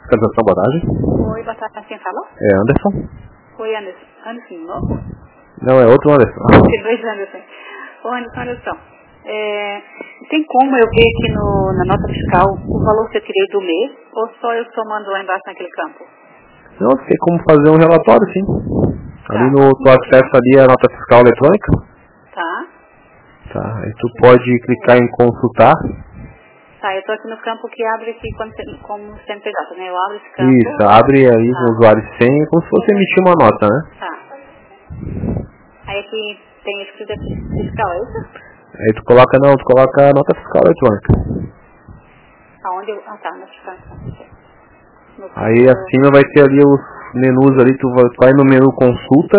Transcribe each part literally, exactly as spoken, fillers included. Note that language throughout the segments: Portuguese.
Fiscalização, boa tarde. Oi, boa tarde. Quem falou? É Anderson. Oi, Anderson. Anderson, novo? Não, é outro Anderson. Tem dois Anderson. Ô, Anderson, olha só. É, tem como eu ver aqui no, na nota fiscal o valor que eu tirei do mês, ou só eu somando lá embaixo naquele campo? Não, tem como fazer um relatório, sim. Tá. Ali no tu acesso ali a nota fiscal eletrônica. Tá. Tá. Aí tu pode clicar em consultar. Tá, eu tô aqui no campo que abre aqui como, como C N P J, né? Eu abro esse campo. Isso, abre aí Tá. no usuário e senha, como se fosse emitir uma nota, né? Tá. Aí aqui tem escrita fiscal, é isso? Aí tu coloca, não, tu coloca a nota fiscal eletrônica. Aonde eu... Ah, tá, na fiscal. No Aí campo... acima vai ter ali os menus ali, tu vai, tu vai no menu consulta,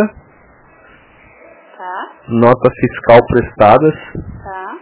Tá. nota fiscal prestadas. Tá.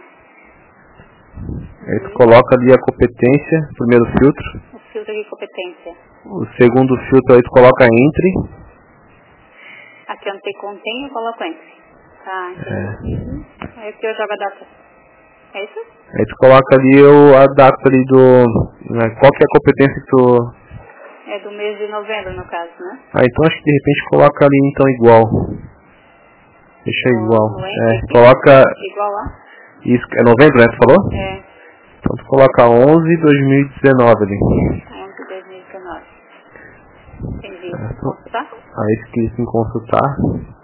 Aí tu coloca ali a competência, primeiro filtro. O filtro de competência. O segundo filtro aí tu coloca entre. Aqui onde tem contém, eu coloco entre. Tá, entendi. É. Uhum. Aí aqui eu jogo a data. É isso? Aí tu coloca ali o, a data ali do... Né, qual que é a competência que tu... É do mês de novembro, no caso, né? Ah, então acho que de repente coloca ali então igual. Deixa No, igual. no É, entre, coloca... igual lá? Isso, é novembro, né, tu falou? É. Então tu coloca onze de dois mil e dezenove ali. onze de dois mil e dezenove. Entendi. Certo. Consultar? Aí tu clica em consultar.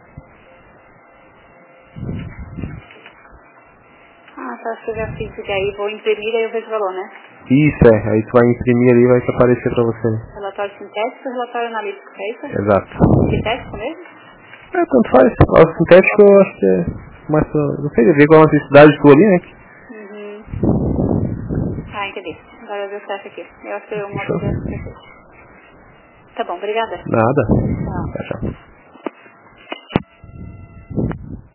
Ah, tá, acho que eu já fiz isso aí. Vou imprimir, aí eu vejo o valor, né? Isso, é. Aí tu vai imprimir ali e vai aparecer pra você. Relatório sintético e relatório analítico, é isso? Exato. Sintético mesmo? É, tanto faz. O sintético eu acho que é mais... Não sei, ver qual a necessidade tua ali, né? Uhum. Ah, entendi. Agora deu certo aqui. Eu acho que eu Fechou? mostro. Tá bom, obrigada. Nada. Tchau. Tchau, tchau.